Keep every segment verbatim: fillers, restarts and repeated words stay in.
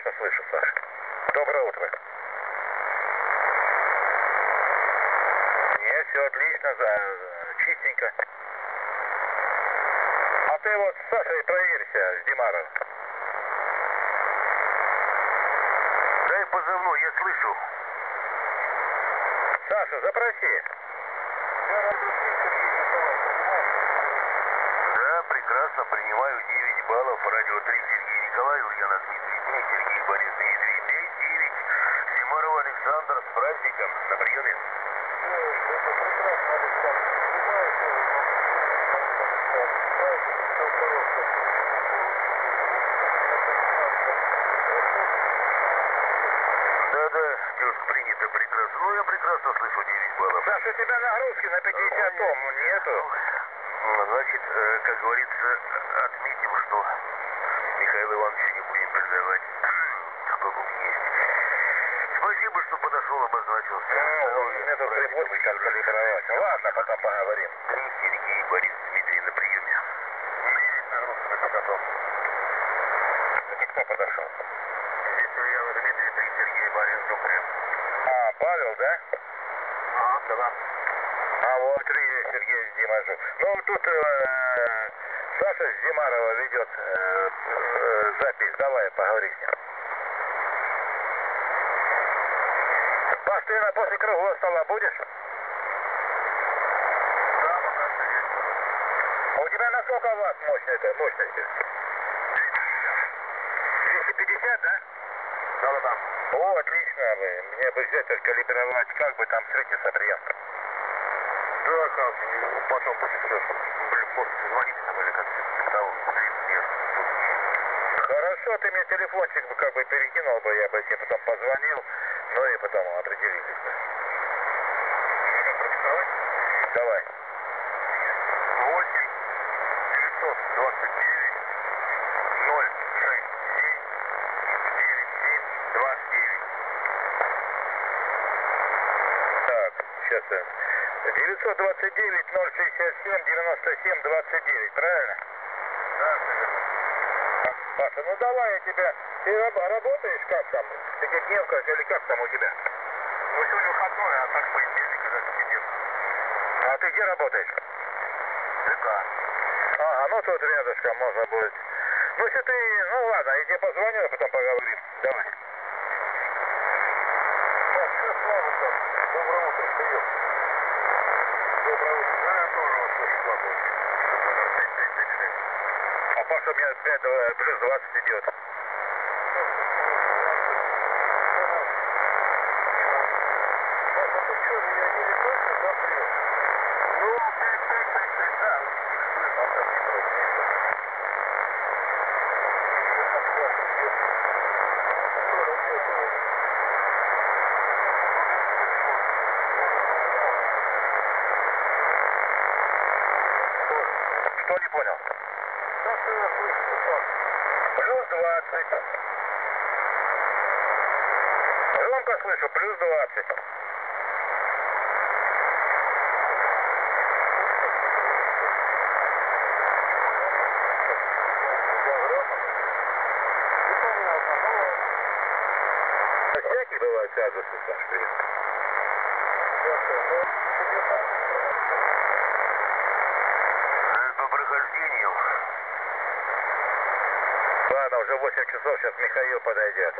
прекрасно слышу, Саша. Доброе утро. Нет, все отлично, за... чистенько. А ты вот с Сашей проверься, с Димаровым. Дай позывной, я слышу. Саша, запроси. Да, прекрасно, принимаю девять баллов. Радио три, Сергей Николай, Ульяна Дмитрий пять, Сергей Борис Дмитрий пять, девять. Димаров Александр, с праздником, на приеме. Да-да, девушка, принято прекрасно. Ну, я прекрасно слышу девять баллов. Саша, у тебя нагрузки на пятьдесят тонн нету. Значит, как говорится, отметим, что Михаила Ивановича не будем передавать. Сколько есть. Спасибо, что подошел, обозначился. Ну, мне тут приборчик откалибровать. Ладно, потом поговорим. Три, Сергей Борис Дмитрий на приеме. У меня есть нагрузка на пятьдесят тонн. Это кто подошел? Здесь Ульяна Дмитрий, три, Сергей Борис Дмитрий. А, Павел, да? А, да. А вот три Сергей Димажу. Ну, тут э, Саша с Димарова ведет э, э, запись. Давай, поговори с ним. Паш, ты на после круглого стола будешь? Да, пока что есть. А у тебя на сколько ватт мощности? мощности? двести пятьдесят, да? Да, да. О, отлично. Бы. Мне бы взять откалибровать, как бы там встретиться прием. Да, как, потом сейчас, блин, может, звоните нам или как-то того, Хорошо, ты мне телефончик бы как бы перекинул бы, я бы тебе потом позвонил, ну и потом определились бы. Давай. восемь девятьсот двадцать девять ноль шесть семь девять семь два девять. Так, сейчас девятьсот двадцать девять ноль шестьдесят семь девяносто семь двадцать девять, правильно? Да, наверное. Паша, ну давай я тебя... Ты раб- работаешь как там? В пятидневках или как там у тебя? Ну, сегодня выходной, а так понедельник и даже пятидневка. А ты где работаешь? ДК. А, ну тут рядышком можно будет. Ну, если ты... Ну ладно, я тебе позвоню, а потом поговорим. Давай. Так, все, слава там. Доброе утро, прием. Доброе утро. Да, я тоже вас слышу, слава. пять пять пять шесть. А Паша у меня пять плюс двадцать идет. Что не понял? Плюс двадцать. Громко слышу, плюс двадцать. Всякие бывают казусы, Саш, привет. По прохождению. Ладно, уже восемь часов, сейчас Михаил подойдет.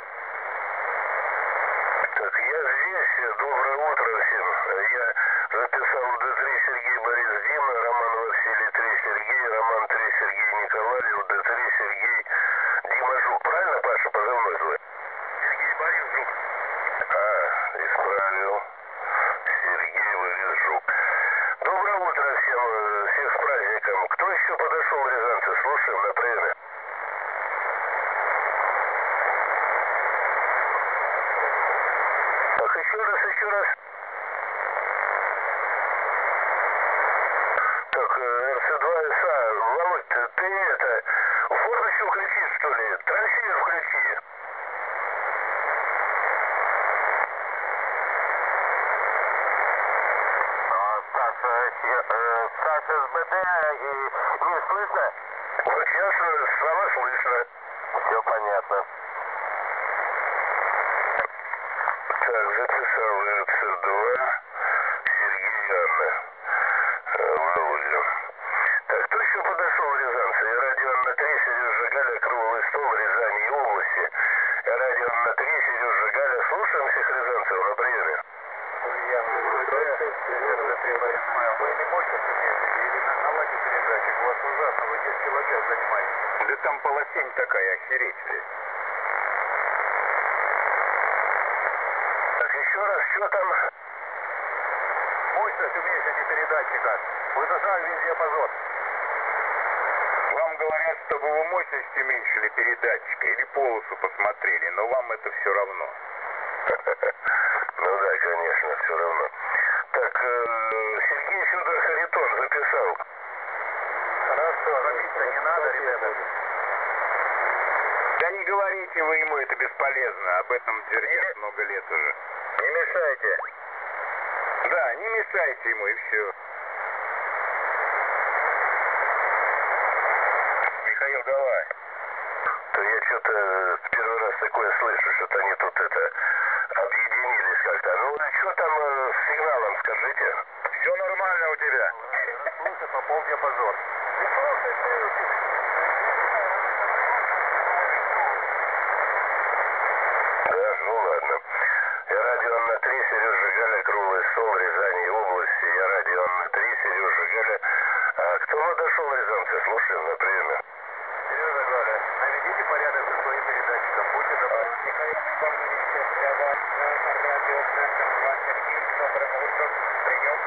Так, я здесь. Доброе утро всем. Я записал в Д три Сергей Борис Дима, Роман Василий три Сергей, Роман три Сергей Николай, в Д три Сергей Дима Жук. Правильно, Паша, позывной твой? Сергей Борис Жук. А, исправил. Сергей Борис Жук. Доброе утро всем, всех с праздником. Кто еще подошел, рязанцы? Слушаем на приеме. Так, еще раз, еще раз. Так, Р С два С А, Володь, ты, ты это, форточку включи, что ли? Трансивер включи. А, Саша, э, Саша с Б Д, и не слышно? Вот сейчас слова слышно. Все понятно. записал РЦ два, Сергей Анна, э, Володя. Так, кто еще подошел в Рязанце? Я радио на три, Сережа Галя, круглый стол, Рязани и области. Я радио на три, Сережа Галя. Слушаем всех рязанцев на приеме. Вы не можете или наладить передатчик? У вас ужасно, вы десять километров занимаете. Да там полосень такая, охереть, блядь. Так, еще раз, что там? Мощность уменьшите передатчика. Вы зажали весь диапазон. Вам говорят, чтобы вы мощность уменьшили передатчика или полосу посмотрели, но вам это все равно. Ну да, конечно, все равно. Так, Сергей Федор Харитон записал. Хорошо, забиться не надо, ребята. Да не говорите вы ему, это бесполезно. Об этом твердят много лет уже. Не мешайте. Да, не мешайте ему и все. Михаил, давай. То я что-то первый раз такое слышу, что-то они тут это объединились как-то. Ну, что там э, с сигналом, скажите? Все нормально у тебя. Слушай, по полдиапазон. Да, ну ладно. Я радио на три, Сережа Галя, круглый стол, Рязани и области. Я радио на три, Сережа Галя. А кто подошел в Рязанце? Слушаем на приеме. Сережа Галя, наведите порядок со своим передатчиком. Будьте добры. Михаил Иванович, для вас радиоцентр два Сергей. Доброе утро. Прием.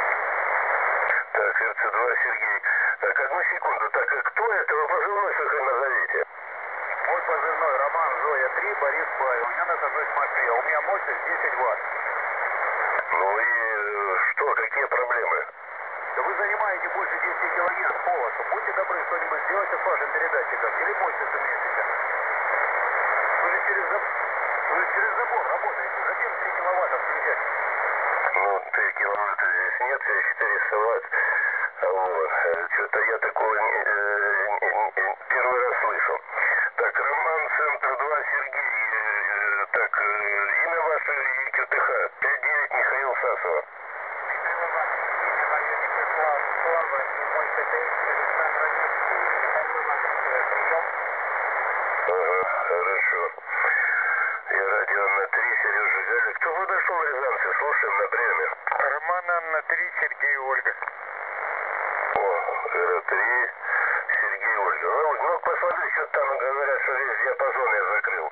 Так, РЦ два Сергей. Так, одну секунду. Так, а кто это? Вы позывной свой назовите. Мой позывной Роман Зоя три, Борис Павел. Я нахожусь в Москве. У меня мощность десять ватт. Ну и э, что, какие проблемы? Да вы занимаете больше десяти килогерц полосу. Будьте добры что-нибудь сделайте с вашим передатчиком. Или мощность уменьшите. Вы же через, заб... Вы же через забор работаете. Зачем три киловатта включать? Ну, три киловатта здесь нет, здесь четыреста ватт. Вот. Что-то я такого не, э, не, не, первый раз слышу. Так, Роман, Центр два, Сергей. Э, так, э, имя ваше и КТХ. пять девять Михаил Сасова. Ага, хорошо. Я радио на три, Сережа Галя. Кто подошел в Рязанце? Слушаем на приеме. Роман Анна три, Сергей Ольга. О, Р три, Сергей Ольга. Ну, ну посмотри, что там говорят, что весь диапазон я закрыл.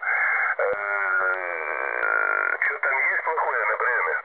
Что там есть плохое на приеме?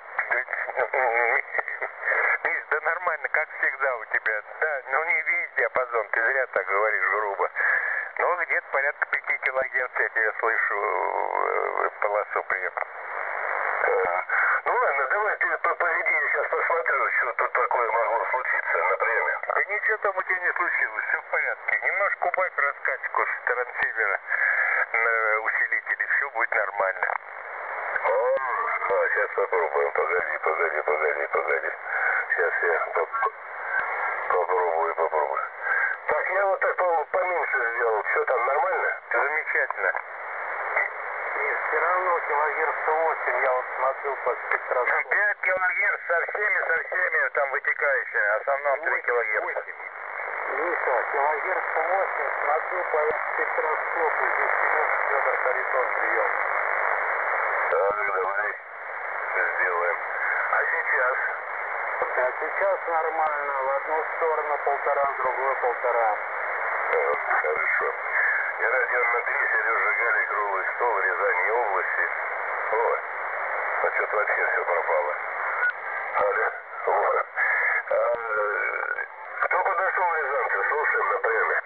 Миш, да нормально, как всегда у тебя. Да, ну не весь диапазон, ты зря так говоришь грубо. Но где-то порядка пяти килогерц я тебя слышу э, полосу прием. А, ну ладно, давай ты поведи, я сейчас посмотрю, что тут такое могло случиться на приеме. Да ничего там у тебя не случилось, все в порядке. Немножко убавь раскачку с трансивера на усилителе, все будет нормально. О, ну, сейчас попробуем, погоди, погоди, погоди, погоди. Сейчас я поп попробую, попробую. Так, я вот так поменьше сделал, что там, нормально? Замечательно. Нет, все равно килогерц сто восемь, я вот смотрю по спектроскопу. пять килогерц со всеми, со всеми там вытекающими, в основном три килогерца. Миша, килогерц сто восемь, смотрю по спектроскопу, здесь Сережа Федор Харитон, прием. Так, давай, сделаем. А сейчас? А сейчас нормально, в одну сторону полтора, в другую полтора. Ага, хорошо. Я радио на три, Сережа Галя, круглый стол, Рязани и области. О, а что-то вообще все пропало. Ага, вот. А, кто подошел в Рязанце? Слушаем на приеме.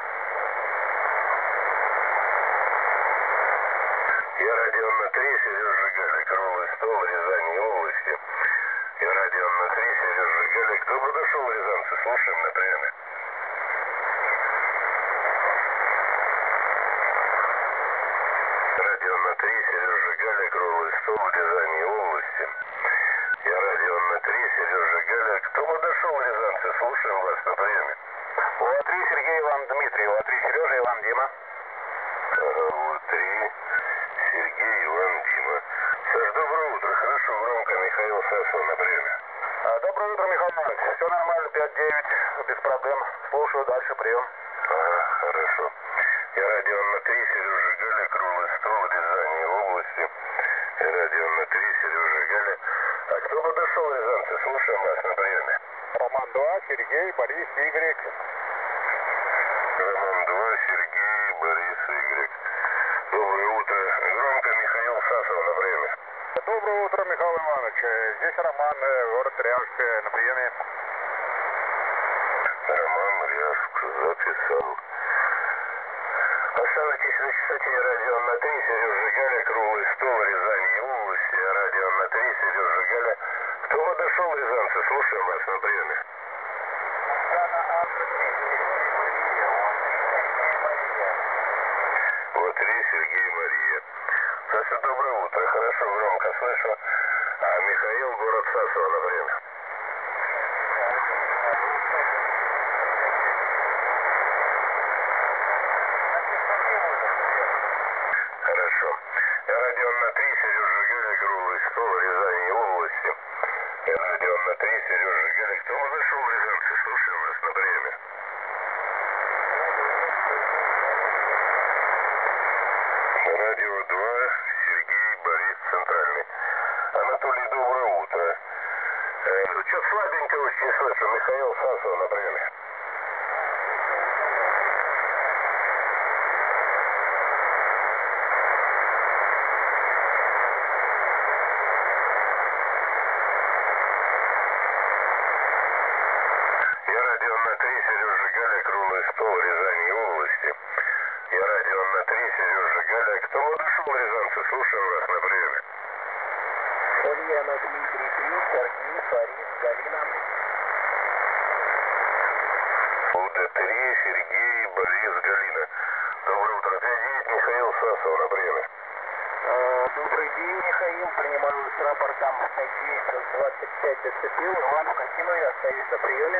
Я радио на три, Сережа Галя, круглый стол, Рязани и области. Я радио на три, Сережа Галя. Кто подошел в Рязанце? Слушаем на приеме. Радио на три, Сережа Галя, круглый стол, Рязани и области. Я радио на три, Сережа Галя. Кто подошел в Рязанце? Слушаем вас на приеме. О три, Сергей, Иван, Дмитрий. О три, Сережа, Иван, Дима. Ага, О три, Сергей, Иван, Дима. Саш, доброе утро. Хорошо, Михаил Сасов на приеме. А, доброе утро, Михаил Иванович. Все нормально, пять девять, без проблем. Слушаю, дальше прием. Ага, хорошо. Я радио на три, Сережа Галя, круглый стол, Рязани области. Я радио на три, Сережа Галя. А кто подошел, рязанцы? Слушаем вас на приеме. Роман два, Сергей, Борис, Игорь. Роман два, Сергей, Борис, Игорь. Доброе утро. Громко Михаил Сасов на приеме. Доброе утро, Михаил Иванович. Здесь Роман, город Ряжск, на приеме. Роман Ряжск записал. Оставайтесь на частоте радио на три, Сережа Галя, круглый стол, Рязани области. Радио на три, Сережа Галя. Кто подошел, рязанцы? Слушаем вас на приеме. Вот три, Сергей, Мария. Саша, доброе утро. Хорошо, громко слышу. А Михаил, город Сасово на время. Хорошо. Я радио на три, Сережа Галя, круглый стол, Рязани области. Я радио на три, Сережа Галя. Кто подошел, рязанцы? Слушаем вас на время. Радио два, Сергей, Борис, Центральный. Анатолий, доброе утро. Э, что слабенько очень слышу. Михаил Сасов на приеме. Я радио на три, Сережа Галя, круглый стол, Рязани области. Я радио на три, Сережа Галя. Кто подошел, рязанцы? Слушаем вас на приеме. Ульяна, Дмитрий, три, Сергей, Борис, Галина. УД три, Сергей, Борис, Галина. Доброе утро. пять девять, Михаил Сасов на приеме. Э, добрый день, Михаил. Принимаю с рапортом Надеюсь, двадцать пять зацепил. Иван Касимов, я остаюсь на приеме.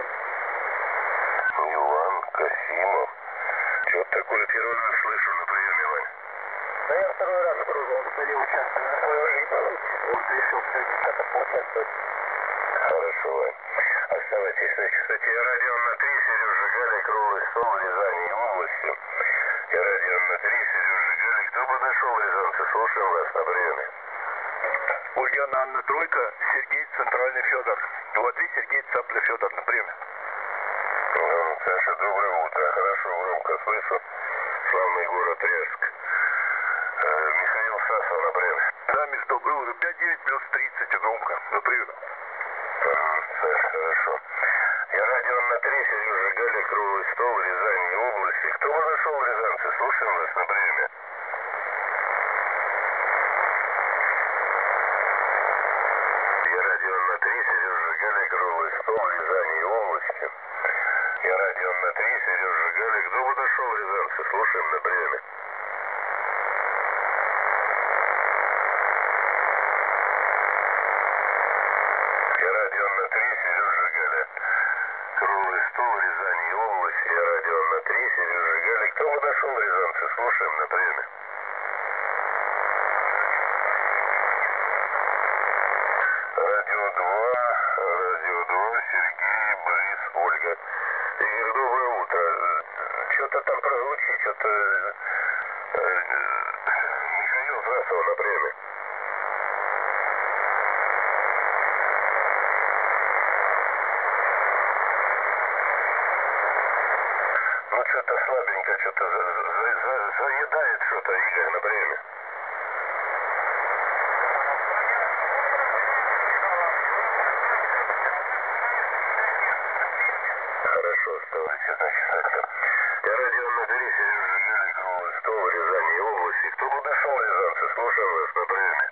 Иван Касимов. Что-то такое первый раз слышу на приеме, Вань. Да я второй раз в кругом столе участвую на свою жизнь. Вот решил сегодня что-то поучаствовать. Хорошо, Вань. Оставайтесь на частоте. Я радио на три, Сережа Галя, круглый стол, Рязани области. Я радио на три, Сережа Галя. Кто подошел, рязанцы? Слушаем вас на приеме. Ульяна, Анна, тройка, Сергей, Центральный, Федор. два три, Сергей, Цапля, Федор, на приеме. Ну, Саша, доброе утро. Хорошо, громко слышу. Славный город Ряжск. Э, Михаил Сасов на приеме. Да, Миш, доброе утро. пять девять плюс тридцать, громко, на приеме. Ага, Саша, хорошо. Я радио на три, Сережа Галя, круглый стол, Рязани области. Кто подошел, рязанцы? Слушаем вас на приеме. Я радио на три, Сережа Галя, круглый стол, Рязани области. Я радио на три, Сережа Галя. Кто подошел, рязанцы? Слушаем на приеме. Я радио на три, Сережа Галя. Круглый стол, Рязани области. Я радио на три, Сережа Галя. Кто подошел, рязанцы? Слушаем на приеме. Радио два, радио два, Сергей, Борис, Ольга. Игорь, доброе утро. Что-то там прозвучит, что-то... Михаил Сасов на приеме. Ну, что-то слабенько, что-то за, за, за, заедает что-то, Игорь, на приеме. Хорошо, оставайтесь на частоте. Я радио на три, Сережа Галя, круглый стол, Рязани области. Кто подошел, рязанцы? Слушаем вас на приеме.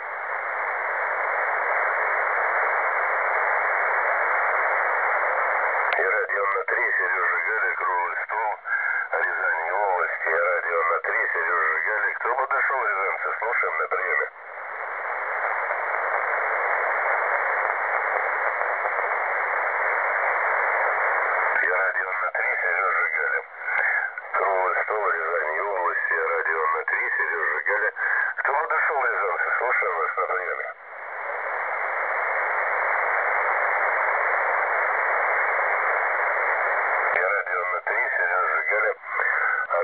Я радио на три, Сережа Галя, круглый стол, Рязани области. Я радио на три, Сережа Галя. Кто подошел, рязанцы? Слушаем на приеме. Я радио на три, Сережа Галя. Круглый стол, Рязани области. Я радио на три, Сережа Галя. Кто подошел, рязанцы? Слушаем вас на приеме.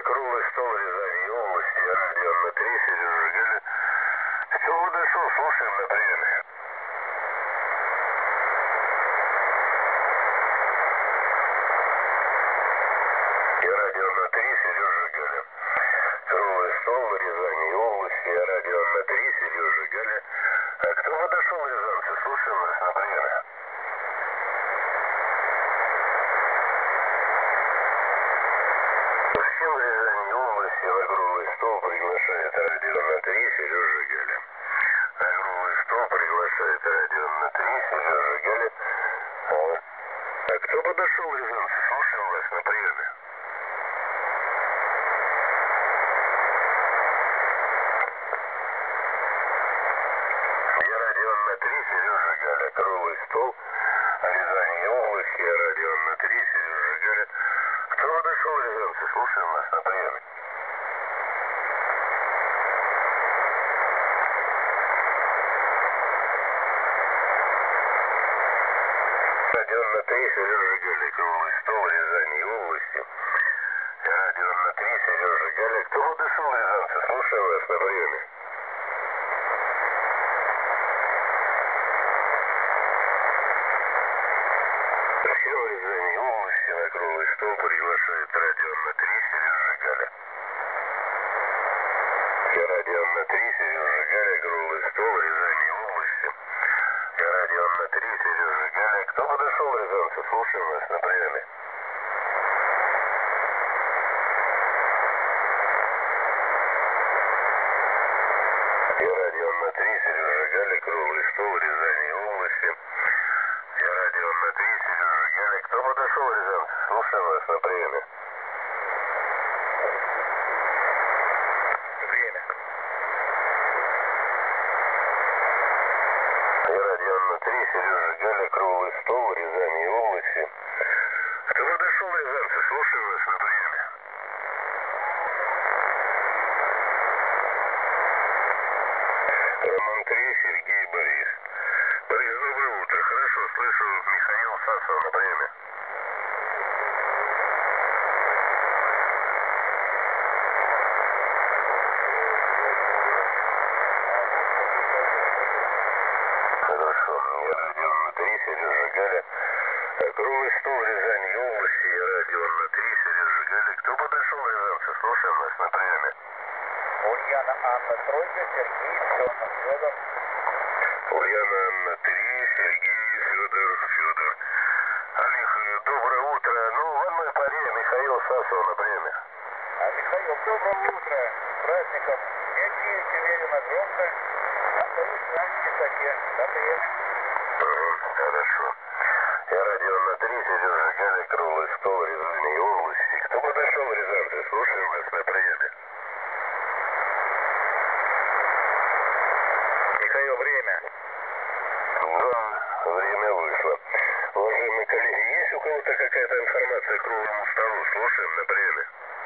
круглый стол Рязани и области, радио на три, Сережа Галя. Кто подошел, слушаем на приеме. И радио на три, Сережа Галя. Круглый стол Рязани и области, радио на три, Сережа Галя. А кто подошел, рязанцы, слушаем вас на приеме. Всем Рязани и области на круглый стол приглашает радио на три, Сережа Галя. На круглый стол приглашает радио на три, Сережа Галя. А, а кто подошел, рязанцы, слушаем вас на приеме. Я радио на три, Сережа Галя. Круглый стол Рязани и области, радио на три, Сережа Галя. Кто подошел, рязанцы, слушаем вас на приеме. Радио на три, Сережа Галя. Круглый стол Рязани и области. Радио на три, Сережа Галя. Кто подошел, рязанцы, слушаем вас на приеме. Всем Рязани и области на круглый стол приглашает радио на три, Сережа Галя. Я радио на три, Сережа Галя. Круглый стол Рязани и области. Я радио на три, Сережа Галя. Кто подошел, рязанцы, слушаем вас на приеме. Я радио на три, Сережа Галя. Круглый стол Рязани и области. Я радио на три, Сережа Галя. Кто подошел, рязанцы, слушаем вас на приеме. Время. Я радио на три, Сережа Галя. Круглый стол Рязани и области. Кто подошел, рязанцы, слушаем вас на приеме. Роман три, Сергей, Борис. Борис, доброе утро. Хорошо, слышу. Михаил Сасов на приеме. Хорошо. Я радио на три, Сережа Галя. Круглый стол Рязани и области. Я радио на три, Сережа Галя. Кто подошел, рязанцы, слушаем вас на приеме. Ульяна Анна Тройка, Сергей, Федор, Федор. Ульяна Анна три, Сергей, Федор, Федор. Олег, доброе утро. Ну, в одной паре Михаил Сасов на приеме. А, Михаил, доброе утро. С праздником. Медни, Северина, громко. Остаюсь на высоте. На приеме. Угу, хорошо. Я радио на три, Сережа Галя. Круглый стол Рязани и области. Кто подошел, рязанцы, слушаем вас на приеме. Михаил, время. Да, время вышло. Уважаемые коллеги, есть у кого-то какая-то информация к круглому столу? Слушаем на приеме.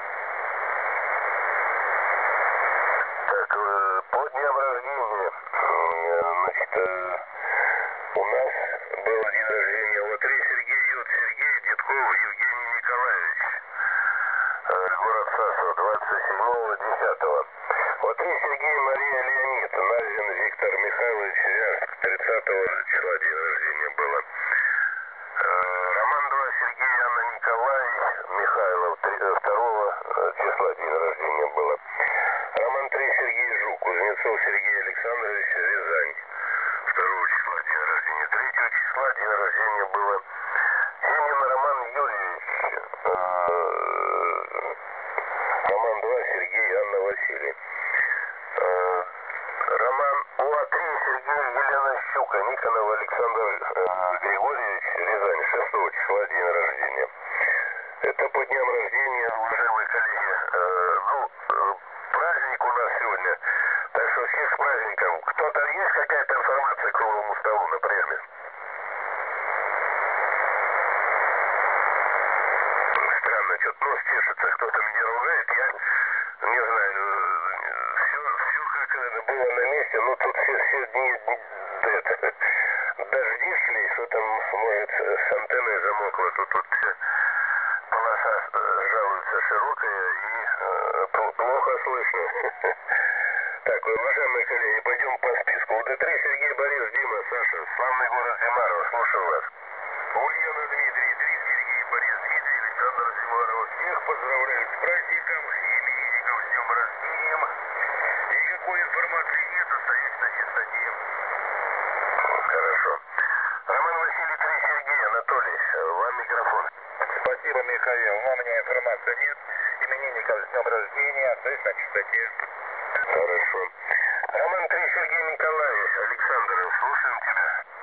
Так, э, по дням рождения, э, значит, э, у нас был день рождения Латри Сергей, Ют Сергей, Дедков Евгений Николаевич, э, город Сасово, двадцать седьмого десятого. Латри Сергей, Мария Леонид, Назин Виктор Михайлович, Вязк, тридцатого числа день рождения было. Э, Роман два, Сергей, Анна Николай, Михайлов, второго числа день рождения было. Роман три, Сергей Жук, Кузнецов Сергей Александрович, Рязань, второго числа день рождения. Третьего числа день рождения было. Семин Роман Юрьевич, э, Роман два, Сергей, Анна Василий. Э, Роман Уа три, Сергей, Елена Щука, Никонов Александр э, Григорьевич, Рязань, шестого числа день рождения. Это по дням рождения, уважаемые коллеги. Э, ну, э, праздник у нас сегодня, так что всех с праздником. Кто-то есть какая-то информация к круглому столу на приеме? Странно, что-то нос чешется, кто-то меня ругает, я не знаю, все, все как было на месте, но тут все, все дни это, дожди шли, что там, может, с антенной замокло, тут, тут все полоса полоса э, жалуется широкая и э, плохо слышно. Так, уважаемые коллеги, пойдем по списку. У Д три Сергей, Борис, Дима, Саша, славный город Зимаров, слушаю вас. Ульяна, Дмитрий, Три, Сергей, Борис, Дмитрий, Александр Зимаров. Всех поздравляю с праздником, именинников с днем рождения. Никакой информации нет, остаюсь на чистоте. Хорошо. Роман Василий, Три, Сергей, Анатолий, вам микрофон. Спасибо, Михаил, но у меня информации нет. Именинников с днем рождения, остаюсь на чистоте. Хорошо. Роман Три, Сергей Николаевич, Александр, слушаем тебя.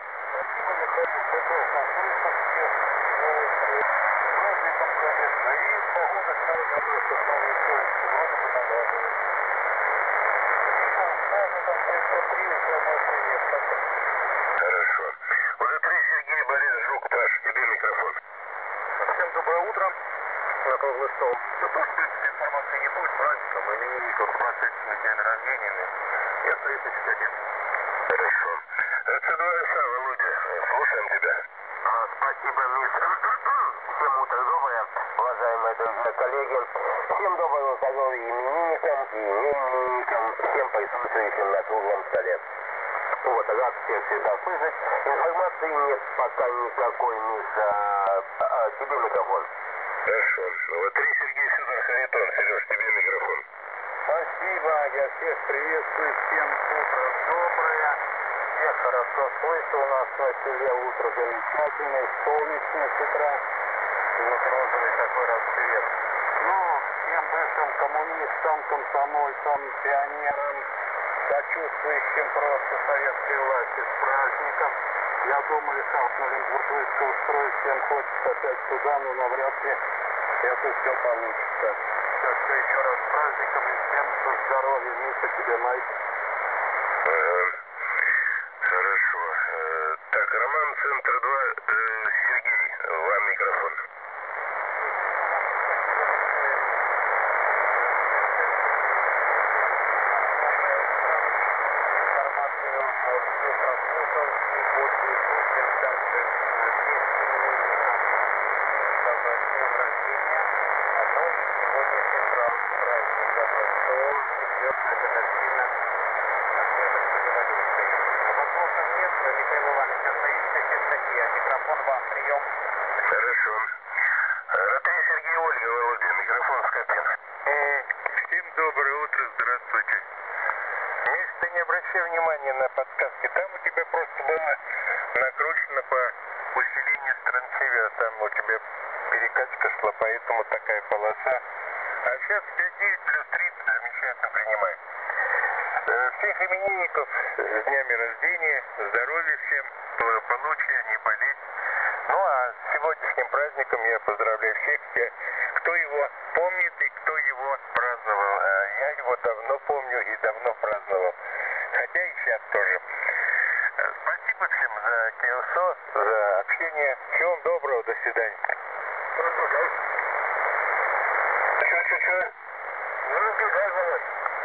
Хорошо. У Д три Сергей, Борис, Жук, Паш, тебе микрофон. Всем доброе утро. На круглый стол. Ну, тоже, в принципе, информации не будет, праздником, именинников, прошедшими день рождения. Я остаюсь на чистоте. Хорошо. Ц два эс А, Володя, слушаем тебя. А, спасибо, мисс. Всем утро доброе, уважаемые друзья, коллеги. Всем доброго здоровья именинникам и неименинникам, всем присутствующим на круглом столе. Вот, рад всех всегда слышать. Информации нет пока никакой, мисс. А, а, тебе микрофон. Хорошо. Вот Три, Сергей, Федор, Харитон. Сереж, тебе микрофон. Спасибо, я всех приветствую, всем утро доброе. Всех хорошо слышно, у нас на селе утро замечательное, солнечное с утра. Вот розовый такой расцвет. Ну, всем бывшим коммунистам, комсомольцам, пионерам, сочувствующим просто советской власти с праздником. Я думаю, как на Оренбург устроить, всем хочется опять туда, но навряд ли это все получится. Так что еще раз с праздником и всем здоровья, Миша, тебе, Майк. Ага. Хорошо. Э, так, Роман, Центр два, э, Сергей, вам микрофон. Хорошо. Ратей Сергей, Ольга, Володя, микрофон Скопин. Всем доброе утро, здравствуйте. Если ты не обращай внимания на подсказки, там у тебя просто было накручено по усилению странцевия, там у тебя перекачка шла, поэтому такая полоса. А сейчас пять девять плюс тридцать замечательно принимает. Всех именинников с днями рождения, здоровья всем, благополучия, не болеть. Ну а с сегодняшним праздником я поздравляю всех, кто его помнит и кто его праздновал. Я его давно помню и давно праздновал. Хотя и сейчас тоже. Спасибо всем за КСО, за общение. Всего вам доброго, до свидания. Что-что-что? Не разбегай, Володь.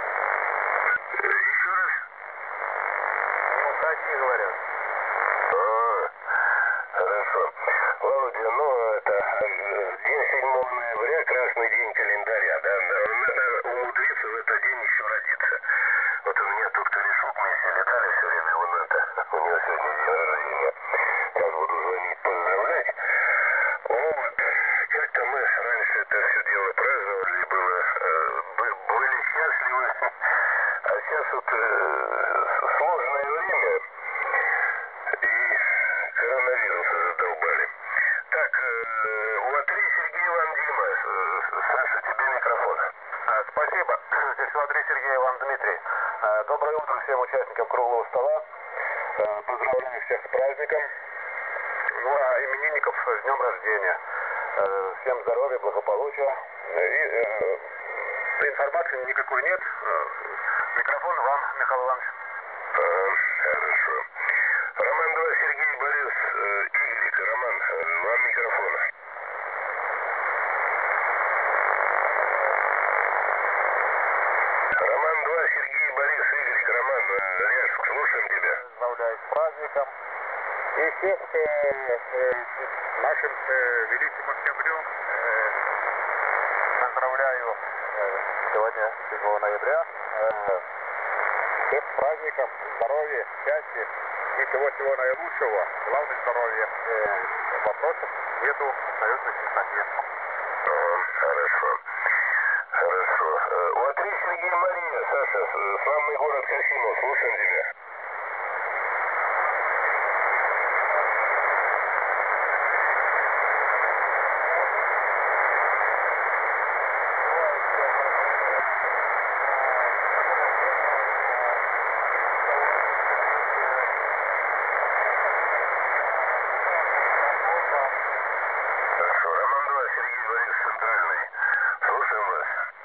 Еще раз? Не уходи, говорят. А, хорошо. Володя, ну это день седьмого ноября, красный день календаря, да, надо умудриться в этот день еще родиться. Вот у меня тут корешок вместе летали все время, он это, у него сегодня день рождения. Сейчас буду звонить, поздравлять. Вот, как-то мы раньше это все дело праздновали, было, э, были счастливы, а сейчас вот э, сложное время, и коронавируса задолбали. Так, э, у А три Сергей, Иван, Дима, э, Саша, тебе микрофон. А, спасибо. Здесь У А три Сергей, Иван, Дмитрий. А, доброе утро всем участникам круглого стола. А, поздравляю всех с праздником. Ну, а именинников с днем рождения. А, всем здоровья, благополучия. И э, информации никакой нет. А, микрофон вам, Михаил Иванович. А, хорошо. Роман два, Сергей, Борис, э, Игорь, Роман, э, вам микрофон. Роман два, Сергей, Борис, Игорь, Роман, э, Ряжск, слушаем тебя. Поздравляю с праздником. И всех э, э, нашим э, великим октябрем, э, поздравляю сегодня, седьмого ноября. Всех с праздником, здоровья, счастья и всего-всего наилучшего. Главное здоровье. Вопросов нету, остается чистоте. Хорошо. Хорошо. Вот три Сергей Мария, Саша, славный город Касимов, слушаем тебя. Хорошо. Роман два, Сергей Борис, Центральный. Слушаем вас.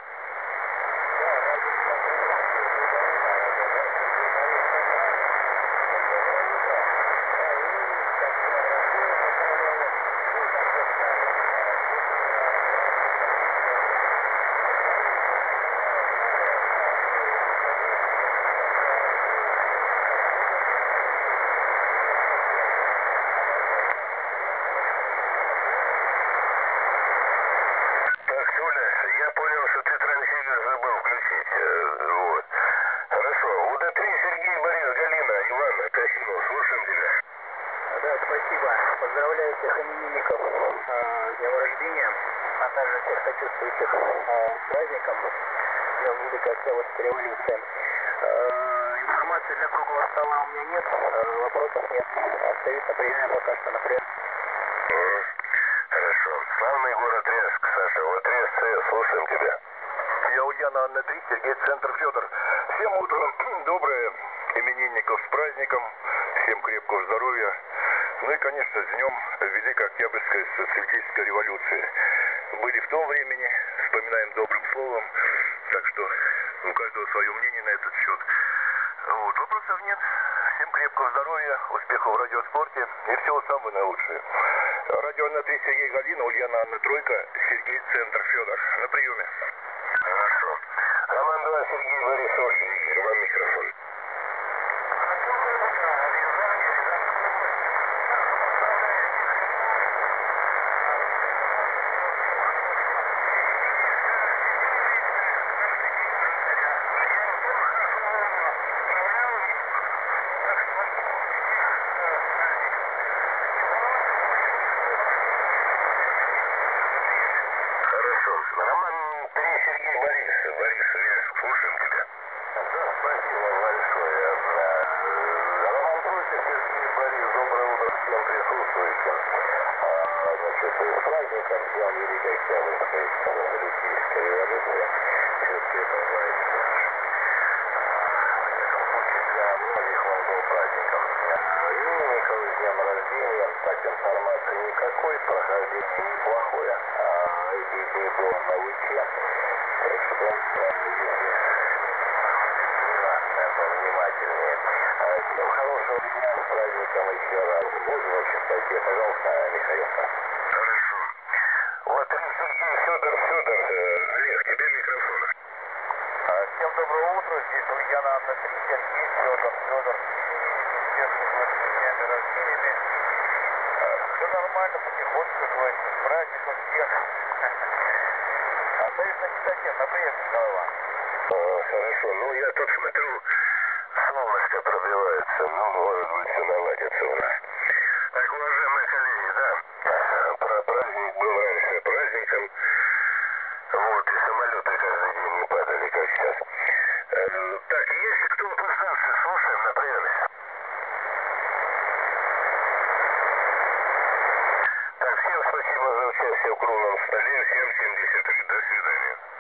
Так, Юля, я понял, что ты трансивер забыл включить. Э, Вот. Хорошо. У Д три Сергей, Борис, Галина, Иван, Касимов, слушаем тебя. Да, спасибо. Поздравляю всех именинников э, с днем рождения, а также всех сочувствующих э, с праздником, Днем Великой Октябрьской революции. Э, информации для круглого стола у меня нет, э, вопросов нет. Остаюсь на приеме пока что на прием. М, Хорошо. Славный город Рязк, Саша. Вот Рязк, слушаем тебя. Я Ульяна Анна три, Сергей, Центр, Федор. Всем утро доброе, именинников с праздником, всем крепкого здоровья. Ну и, конечно, с днем Великой Октябрьской социалистической революции. Были в том времени, вспоминаем добрым словом, так что у каждого свое мнение на этот счет. Вот, вопросов нет. Всем крепкого здоровья, успехов в радиоспорте и всего самого наилучшего. Радио Анна три, Сергей, Галина, Ульяна Анна Тройка, Сергей, Центр, Федор. На приеме. Хорошо. Роман два, Сергей, Борис, Ольга, вам микрофон. Хорошо. Роман три, Сергей, Борис. Борис, Рязк, слушаем тебя. Да, спасибо большое. Роман Тройка, Сергей, Борис, доброе утро всем присутствующим. А, значит, с праздником Днем Великой Октябрьской социалистической революции. Все-таки это праздник наш. Во всяком случае, для многих он был праздником. Именинников с днем рождения, так информации никакой, прохождение неплохое. А эти дни было на Лыче. Так что, если повнимательнее. Всем хорошего дня, с праздником еще раз. Будем в чистоте, пожалуйста, Михаилка. Хорошо. Вот три, Сергей, Федор, Федор. Э, Олег, тебе микрофон. Всем доброе утро, здесь Ульяна Анна три, Сергей, Федор, Федор. Всех с днями рождения. Все нормально, потихоньку, как говорится, с праздником всех. Остаюсь на чистоте, на приеме, голова. О, хорошо. Ну, я тут смотрю, солнышко пробивается. Ну, может быть, все наладится у нас. Так, уважаемые коллеги, да, про праздник был раньше праздником. Вот, и самолеты каждый день не падали, как сейчас. Э, так, если кто опоздавший, слушаем на приеме. Так, всем спасибо за участие в круглом столе. Всем семьдесят три. До свидания.